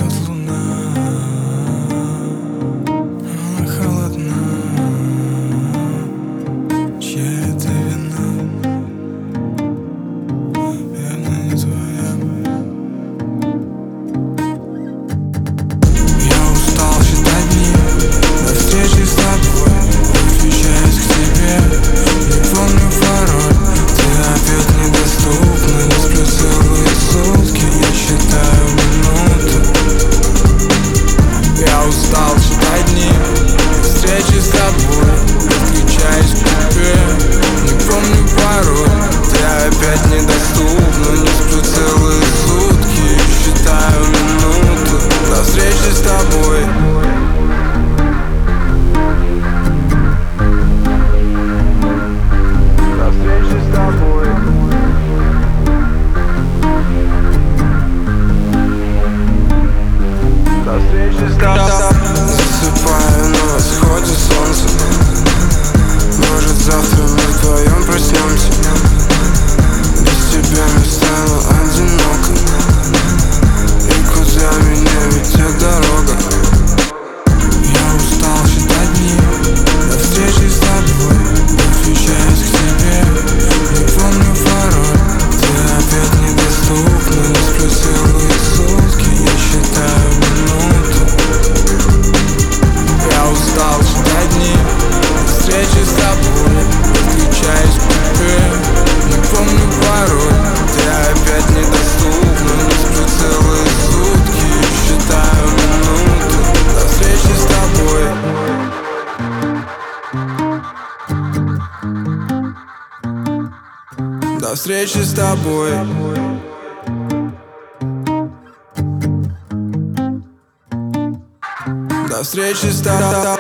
вот луна, она холодна. Чья это вина? Верно, не твоя. Я устал считать дни до встречи с тобой. Подключаюсь к тебе, не помню пароль. Ты опять недоступна, не сплю целые сутки. Я считаю минуты. Я устал считать дни до встречи с тобой. Подключаюсь к тебе, не помню пароль. Ты опять недоступна, не сплю целые сутки. Считаю минуты до встречи с тобой. До встречи с тобой. До встречи с тобой. Засыпаю на восходе солнца. Может, завтра мы вдвоем проснемся. Без тебя мне стало одиноко. И куда меня ведет дорога? Я устал считать дни до встречи с тобой. Подключаюсь к тебе, не помню пароль. Ты опять недоступна, не сплю целые сутки. Я считаю минуты. Я устал считать дни до встречи с тобой. Подключаюсь к тебе, не помню пароль. Ты опять недоступна, не сплю целые сутки. Считаю минуты до встречи с тобой. До встречи с тобой. До встречи с тобой.